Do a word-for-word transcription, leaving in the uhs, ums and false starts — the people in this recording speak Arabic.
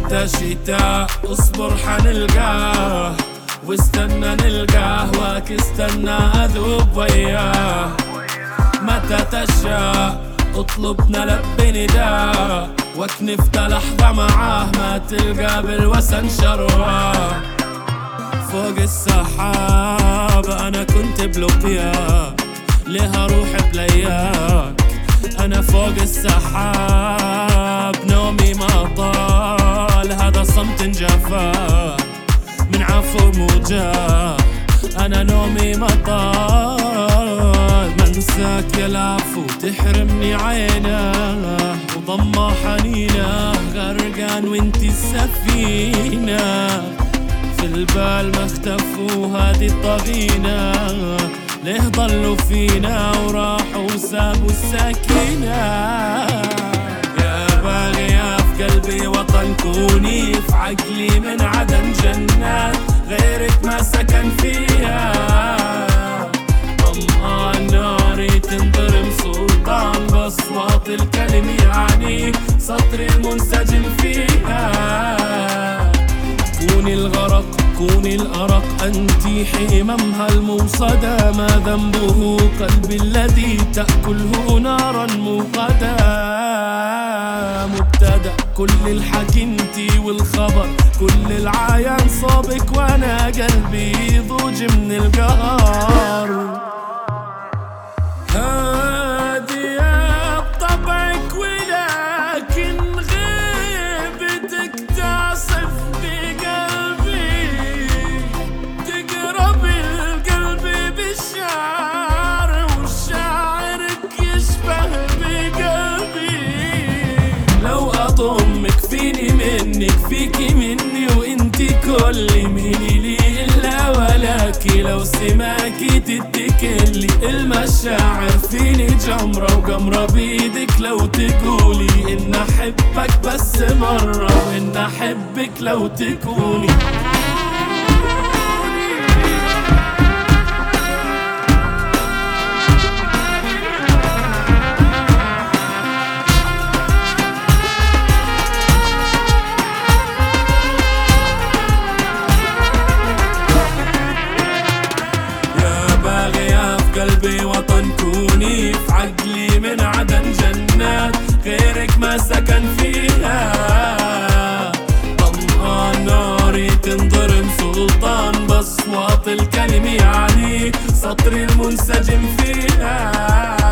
متى شتاء اصبر حنلقاه، واستنى نلقاه واك استنى اذوب وياه. متى تشاء اطلب نلبي نداء، واكنفت لحظة معاه ما تلقى بالوسن شرواه. فوق السحاب انا كنت بلقياك، ليه اروح بلياك؟ انا فوق السحاب نومي ما طال، هذا صمت جفاك من عفو موجاه. انا نومي ما طال، منساك يا العفو تحرمني عيناه، وضمه حنينه غرقان وانتي السفينه. في البال ما اختفوا هادي الطغينة، ليه ضلوا فينا وراحوا وسابوا السكينة. يا باغية في قلبي وطن كوني، في عقلي من عدن جنات غيرك ما سكن فيها. طمآن ناري تنضرم سلطان بأصوات الكلم، يعني سطري المنسجم فيها. كوني الغرق كوني الأرق أنتي حمامها الموصدة، ما ذنبه قلبي الذي تأكله نارا موقدة. مبتدأ كل الحكي انتي والخبر، كل العيان صوبك وانا قلبي ضوج من القهر. هادية بطبعك ولكن غيبتك تعصف بقلبي، تقرب القلب بالشعر وشعرك يشبه بقلبي. لو أضمك فيني منك فيكي مني، وانتي كل مني لي إلا ولكي. لو سماكي تتكلي المشاعر فيني جمرة وقمرة بيدك. لو تقولي إن أحبك بس مرة، وإن أحبك لو تكوني. قلبي وطن كوني، في عقلي من عدن جنات غيرك ما سكن فيها. طمآن ناري تنضرم سلطان بأصوات الكلم، يعني سطري المنسجم فيها.